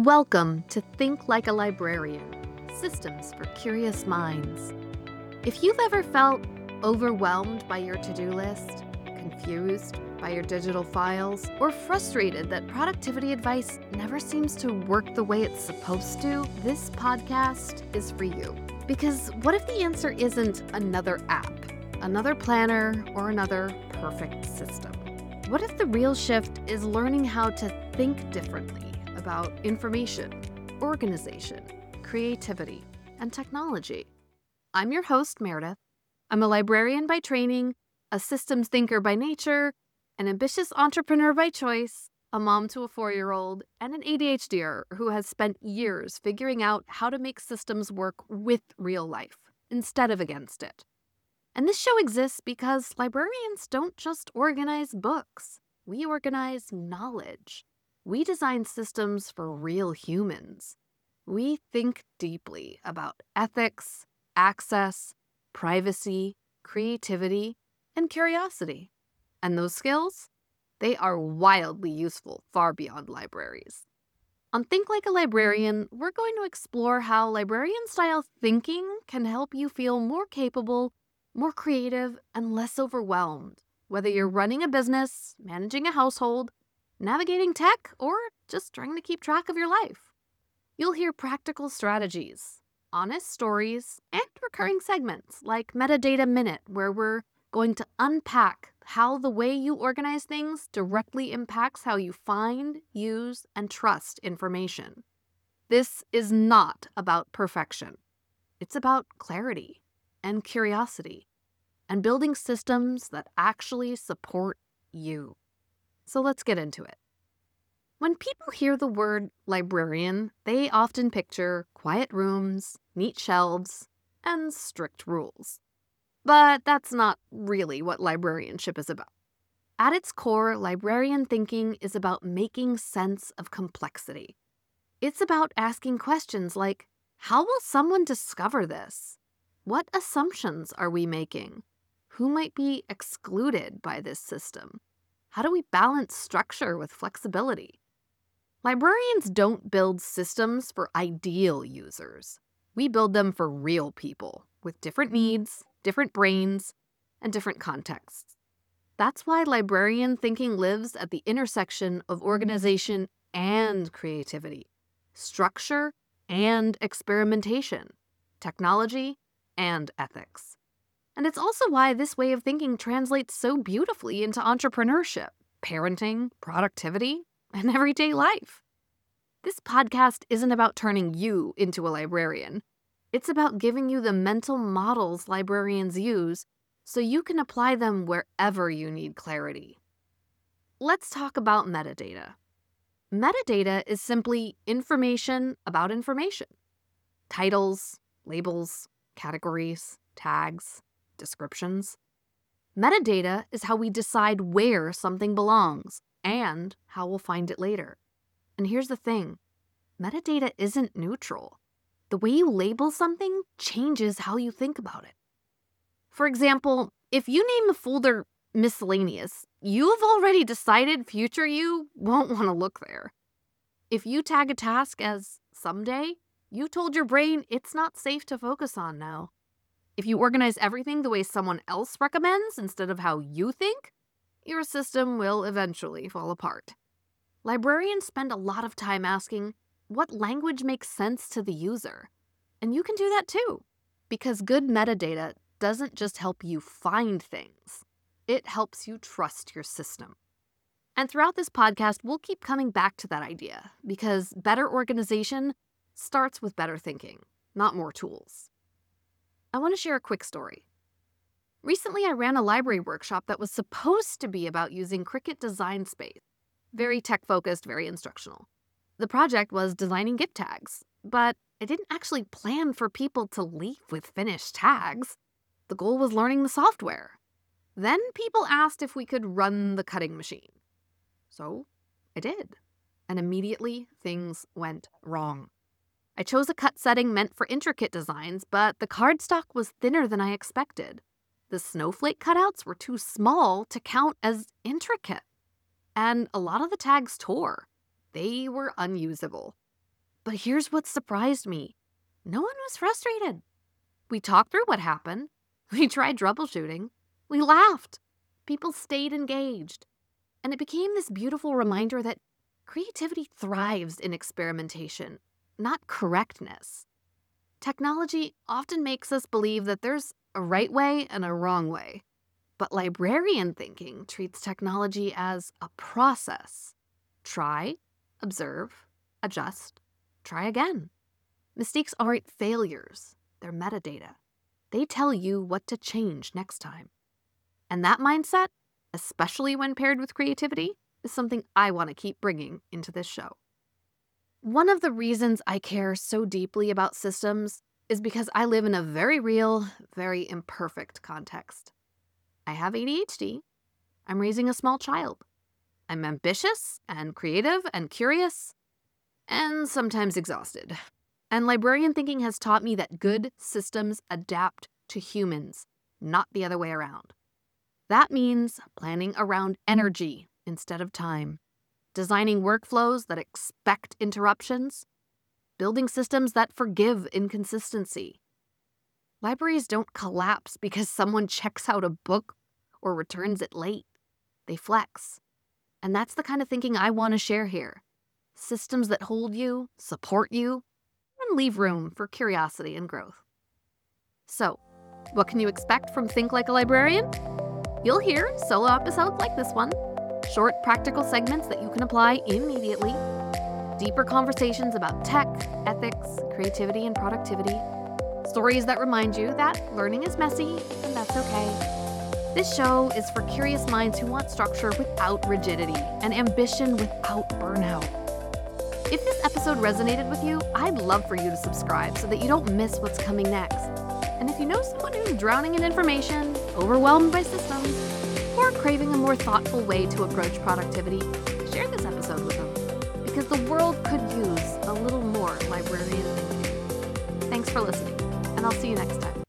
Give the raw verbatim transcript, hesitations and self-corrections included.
Welcome to Think Like a Librarian, Systems for Curious Minds. If you've ever felt overwhelmed by your to-do list, confused by your digital files, or frustrated that productivity advice never seems to work the way it's supposed to, this podcast is for you. Because what if the answer isn't another app, another planner, or another perfect system? What if the real shift is learning how to think differently about information, organization, creativity, and technology? I'm your host, Meredith. I'm a librarian by training, a systems thinker by nature, an ambitious entrepreneur by choice, a mom to a four-year-old, and an A D H D er who has spent years figuring out how to make systems work with real life instead of against it. And this show exists because librarians don't just organize books. We organize knowledge. We design systems for real humans. We think deeply about ethics, access, privacy, creativity, and curiosity. And those skills? They are wildly useful far beyond libraries. On Think Like a Librarian, we're going to explore how librarian-style thinking can help you feel more capable, more creative, and less overwhelmed, whether you're running a business, managing a household, navigating tech, or just trying to keep track of your life. You'll hear practical strategies, honest stories, and recurring segments like Metadata Minute, where we're going to unpack how the way you organize things directly impacts how you find, use, and trust information. This is not about perfection. It's about clarity and curiosity and building systems that actually support you. So let's get into it. When people hear the word librarian, they often picture quiet rooms, neat shelves, and strict rules. But that's not really what librarianship is about. At its core, librarian thinking is about making sense of complexity. It's about asking questions like, how will someone discover this? What assumptions are we making? Who might be excluded by this system? How do we balance structure with flexibility? Librarians don't build systems for ideal users. We build them for real people with different needs, different brains, and different contexts. That's why librarian thinking lives at the intersection of organization and creativity, structure and experimentation, technology and ethics. And it's also why this way of thinking translates so beautifully into entrepreneurship, parenting, productivity, and everyday life. This podcast isn't about turning you into a librarian. It's about giving you the mental models librarians use so you can apply them wherever you need clarity. Let's talk about metadata. Metadata is simply information about information. Titles, labels, categories, tags, descriptions. Metadata is how we decide where something belongs and how we'll find it later. And here's the thing, metadata isn't neutral. The way you label something changes how you think about it. For example, if you name a folder miscellaneous, you've already decided future you won't want to look there. If you tag a task as someday, you told your brain it's not safe to focus on now. If you organize everything the way someone else recommends instead of how you think, your system will eventually fall apart. Librarians spend a lot of time asking, what language makes sense to the user? And you can do that too, because good metadata doesn't just help you find things. It helps you trust your system. And throughout this podcast, we'll keep coming back to that idea, because better organization starts with better thinking, not more tools. I want to share a quick story. Recently, I ran a library workshop that was supposed to be about using Cricut Design Space. Very tech-focused, very instructional. The project was designing gift tags, but I didn't actually plan for people to leave with finished tags. The goal was learning the software. Then people asked if we could run the cutting machine. So I did. And immediately things went wrong. I chose a cut setting meant for intricate designs, but the cardstock was thinner than I expected. The snowflake cutouts were too small to count as intricate. And a lot of the tags tore. They were unusable. But here's what surprised me. No one was frustrated. We talked through what happened. We tried troubleshooting. We laughed. People stayed engaged. And it became this beautiful reminder that creativity thrives in experimentation, not correctness. Technology often makes us believe that there's a right way and a wrong way. But librarian thinking treats technology as a process. Try, observe, adjust, try again. Mistakes aren't failures, they're metadata. They tell you what to change next time. And that mindset, especially when paired with creativity, is something I want to keep bringing into this show. One of the reasons I care so deeply about systems is because I live in a very real, very imperfect context. I have A D H D. I'm raising a small child. I'm ambitious and creative and curious and sometimes exhausted. And librarian thinking has taught me that good systems adapt to humans, not the other way around. That means planning around energy instead of time, designing workflows that expect interruptions, building systems that forgive inconsistency. Libraries don't collapse because someone checks out a book or returns it late. They flex. And that's the kind of thinking I want to share here. Systems that hold you, support you, and leave room for curiosity and growth. So, what can you expect from Think Like a Librarian? You'll hear solo episodes like this one, short practical segments that you can apply immediately, deeper conversations about tech, ethics, creativity, and productivity, stories that remind you that learning is messy, and that's okay. This show is for curious minds who want structure without rigidity and ambition without burnout. If this episode resonated with you, I'd love for you to subscribe so that you don't miss what's coming next. And if you know someone who's drowning in information, overwhelmed by systems, or craving a more thoughtful way to approach productivity, share this episode with them. Because the world could use a little more librarian thinking. Thanks for listening, and I'll see you next time.